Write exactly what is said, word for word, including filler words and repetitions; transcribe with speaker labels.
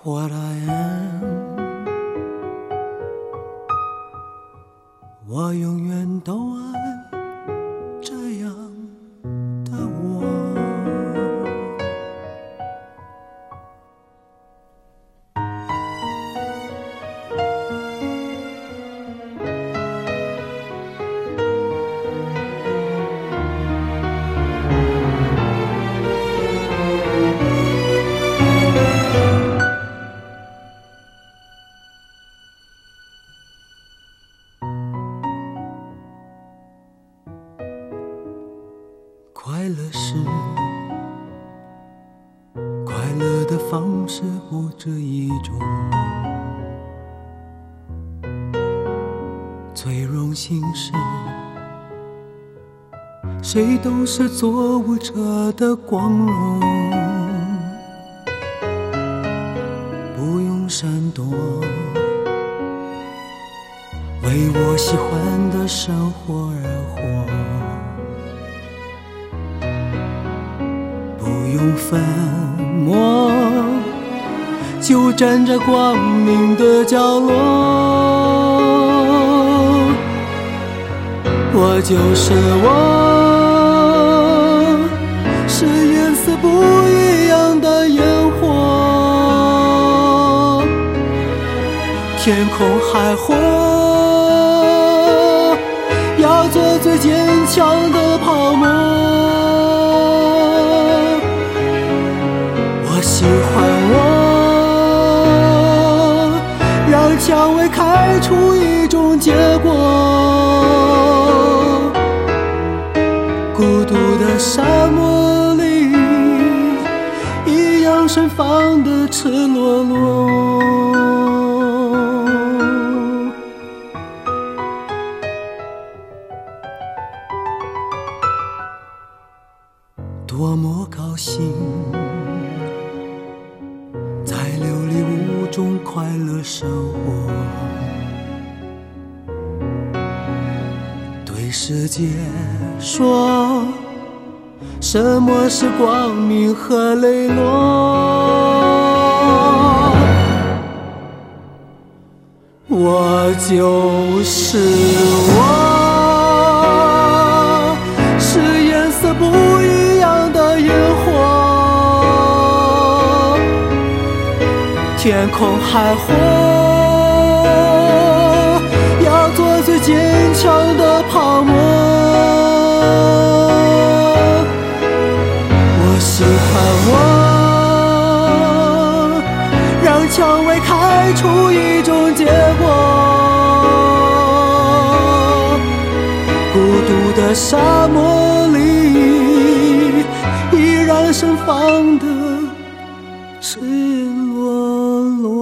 Speaker 1: What I am， 我永远都爱这样的我。快乐是快乐的方式不止一种，最荣幸是谁都是做舞者的光荣，不用闪躲，为我喜欢的生活而活，不用粉墨，就站在光明的角落。我就是我，是颜色不一样的烟火，天空海阔，要做最坚强的泡沫。喜欢我，让蔷薇开出一种结果。孤独的沙漠里，一样盛放的赤裸裸。多么高兴，在琉璃屋中快乐生活，对世界说什么是光明和磊落。我就是我，是颜色不一样的烟火，天空海阔，要做最坚强的泡沫。我喜欢我，让蔷薇开出一种结果。孤独的沙漠里，依然盛放的赤裸裸。